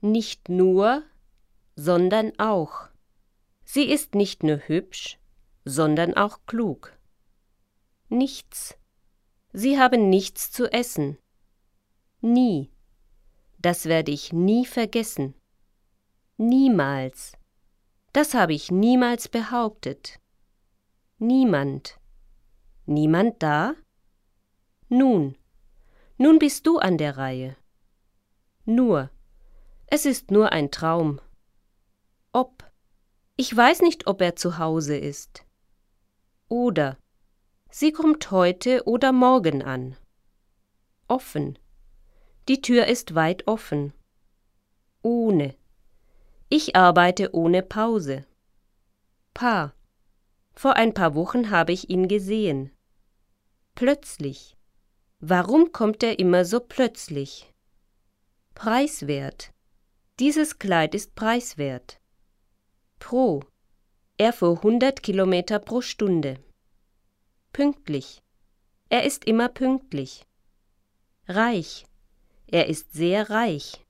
Nicht nur, sondern auch. Sie ist nicht nur hübsch, sondern auch klug. Nichts. Sie haben nichts zu essen. Nie. Das werde ich nie vergessen. Niemals. Das habe ich niemals behauptet. Niemand. Niemand da? Nun bist du an der Reihe. Nur. Es ist nur ein Traum. Ob. Ich weiß nicht, ob er zu Hause ist. Oder. Sie kommt heute oder morgen an. Offen. Die Tür ist weit offen. Ohne. Ich arbeite ohne Pause. Paar. Vor ein paar Wochen habe ich ihn gesehen. Plötzlich. Warum kommt er immer so plötzlich? Preiswert. Dieses Kleid ist preiswert. Pro. Er fuhr 100 Kilometer pro Stunde. Pünktlich. Er ist immer pünktlich. Reich. Er ist sehr reich.